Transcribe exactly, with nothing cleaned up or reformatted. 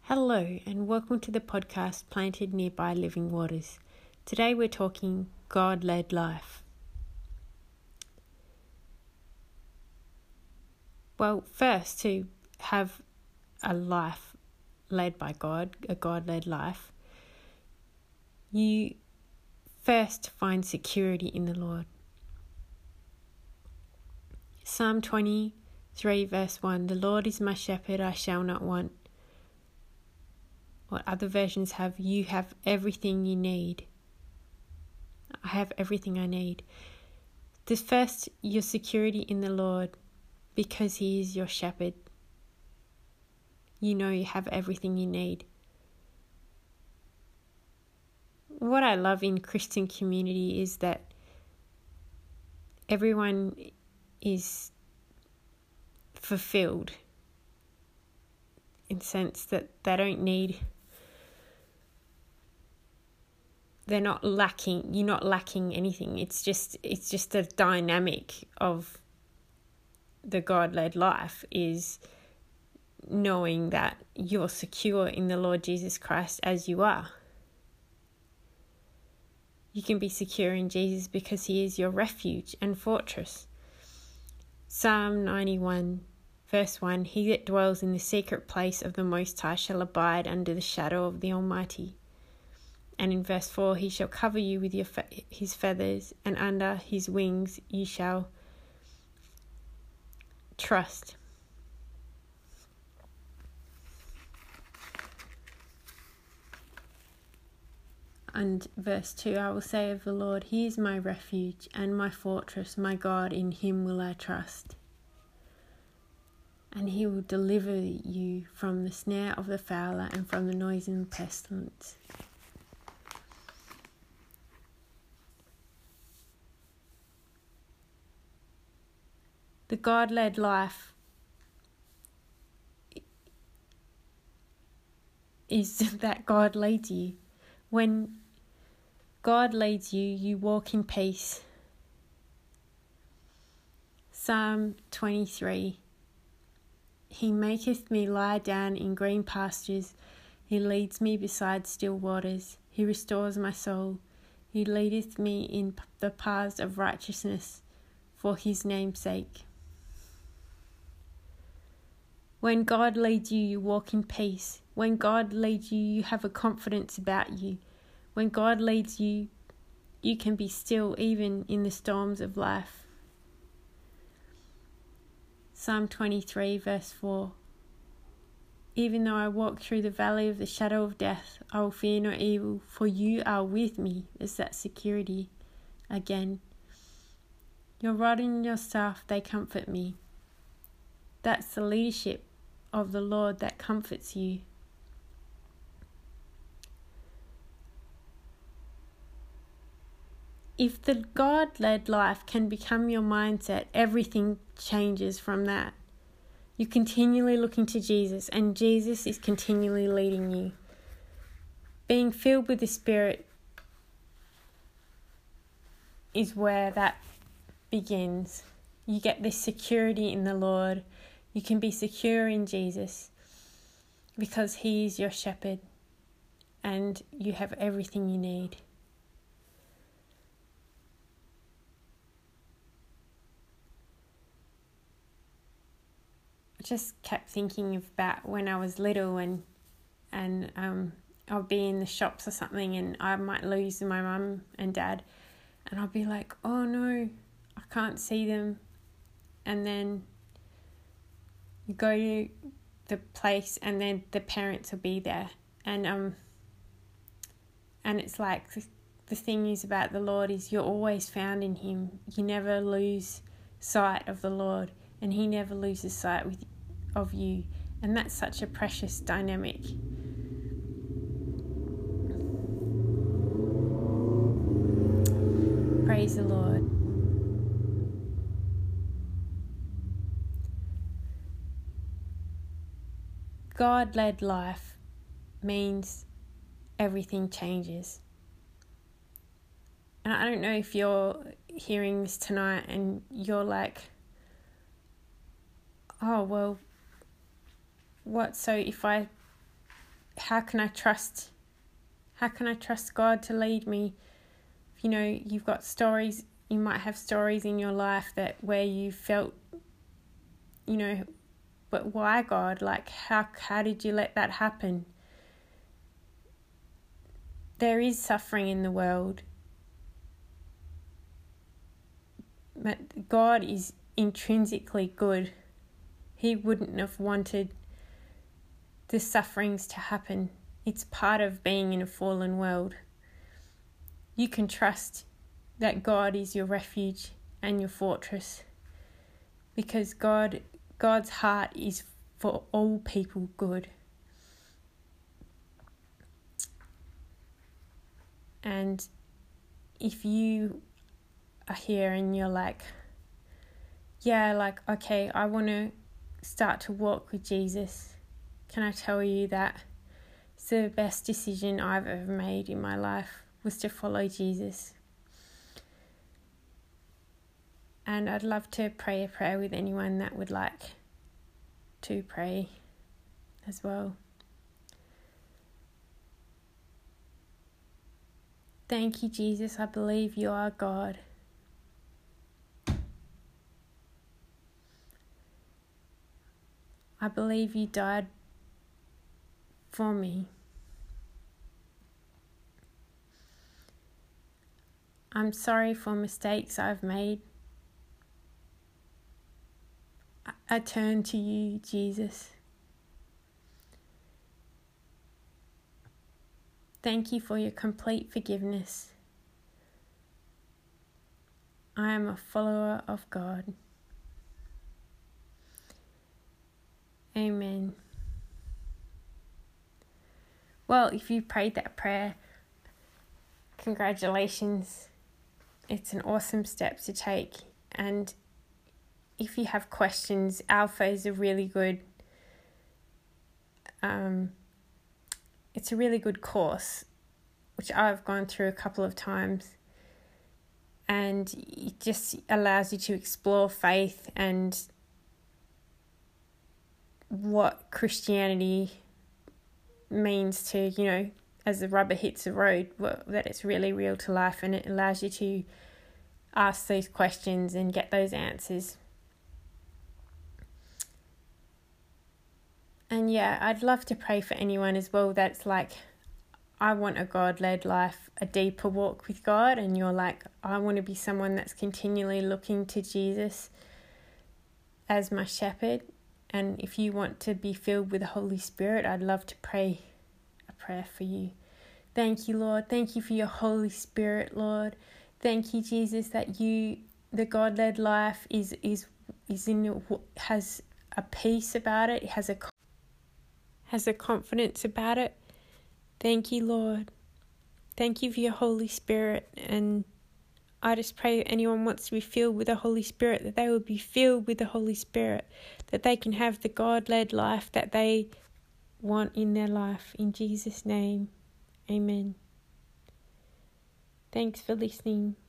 Hello and welcome to the podcast Planted Nearby Living Waters. Today we're talking God-led life. Well, first, to have a life led by God, a God-led life, you first find security in the Lord. Psalm twenty-three verse one, "The Lord is my shepherd, I shall not want." What other versions have, "You have everything you need." I have everything I need. This first, your security in the Lord, because He is your shepherd. You know you have everything you need. What I love in Christian community is that everyone is fulfilled in the sense that they don't need They're not lacking, you're not lacking anything. It's just it's just a dynamic of the God-led life is knowing that you're secure in the Lord Jesus Christ as you are. You can be secure in Jesus because He is your refuge and fortress. Psalm ninety-one verse one, "He that dwells in the secret place of the Most High shall abide under the shadow of the Almighty." And in verse four, "He shall cover you with your fe- his feathers, and under his wings you shall trust." And verse two, "I will say of the Lord, He is my refuge and my fortress, my God, in Him will I trust. And He will deliver you from the snare of the fowler and from the noisome pestilence." The God-led life is that God leads you. When God leads you, you walk in peace. Psalm twenty-three, "He maketh me lie down in green pastures. He leads me beside still waters. He restores my soul. He leadeth me in the paths of righteousness for His name's sake." When God leads you, you walk in peace. When God leads you, you have a confidence about you. When God leads you, you can be still even in the storms of life. Psalm twenty-three verse four, "Even though I walk through the valley of the shadow of death, I will fear no evil, for you are with me." There's that security again. "Your rod and your staff, they comfort me." That's the leadership of the Lord that comforts you. If the God-led life can become your mindset, everything changes from that. You're continually looking to Jesus, and Jesus is continually leading you. Being filled with the Spirit is where that begins. You get this security in the Lord. You can be secure in Jesus because He is your shepherd and you have everything you need. I just kept thinking about when I was little and and um, I'll be in the shops or something and I might lose my mum and dad and I'll be like, "Oh no, I can't see them." And then you go to the place and then the parents will be there. And um, and it's like the, the thing is about the Lord is you're always found in Him. You never lose sight of the Lord and He never loses sight with of you. And that's such a precious dynamic. Praise the Lord. God-led life means everything changes. And I don't know if you're hearing this tonight and you're like, "Oh, well, what, so if I how can I trust, how can I trust God to lead me? You know, you've got stories, you might have stories in your life that where you felt, you know, but why, God? Like, how how did you let that happen? There is suffering in the world. But God is intrinsically good. He wouldn't have wanted the sufferings to happen. It's part of being in a fallen world. You can trust that God is your refuge and your fortress, because God God's heart is for all people good. And if you are here and you're like, yeah, like, okay, I want to start to walk with Jesus, can I tell you that it's the best decision I've ever made in my life was to follow Jesus. And I'd love to pray a prayer with anyone that would like to pray as well. Thank you, Jesus. I believe you are God. I believe you died for me. I'm sorry for mistakes I've made. I turn to you, Jesus. Thank you for your complete forgiveness. I am a follower of God. Amen. Well, if you prayed that prayer, congratulations. It's an awesome step to take. And if you have questions, Alpha is a really good, um, it's a really good course, which I've gone through a couple of times. And it just allows you to explore faith and what Christianity means to, you know, as the rubber hits the road, that it's really real to life, and it allows you to ask those questions and get those answers. And yeah, I'd love to pray for anyone as well that's like, I want a God-led life, a deeper walk with God, and you're like, I want to be someone that's continually looking to Jesus as my shepherd. And if you want to be filled with the Holy Spirit, I'd love to pray a prayer for you. Thank you, Lord. Thank you for your Holy Spirit, Lord. Thank you, Jesus, that you, the God-led life, is is is in has a peace about it. It has a has a confidence about it. Thank you, Lord. Thank you for your Holy Spirit. And I just pray if anyone wants to be filled with the Holy Spirit, that they will be filled with the Holy Spirit, that they can have the God-led life that they want in their life. In Jesus' name, amen. Thanks for listening.